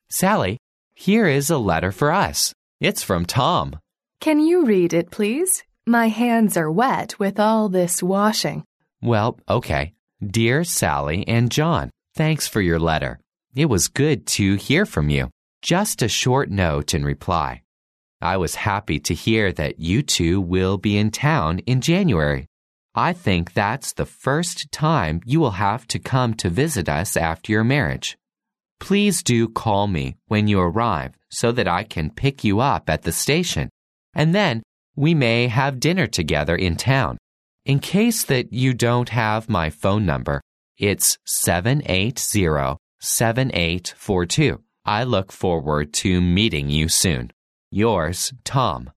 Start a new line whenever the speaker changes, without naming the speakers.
Sally, here is a letter for us. It's from Tom.
Can you read it, please? My hands are wet with all this washing.
Well, okay. Dear Sally and John, thanks for your letter. It was good to hear from you. Just a short note in reply. I was happy to hear that you two will be in town in January. I think that's the first time you will have to come to visit us after your marriage. Please do call me when you arrive so that I can pick you up at the station, and then we may have dinner together in town. In case that you don't have my phone number, it's 780-7842. I look forward to meeting you soon. Yours, Tom.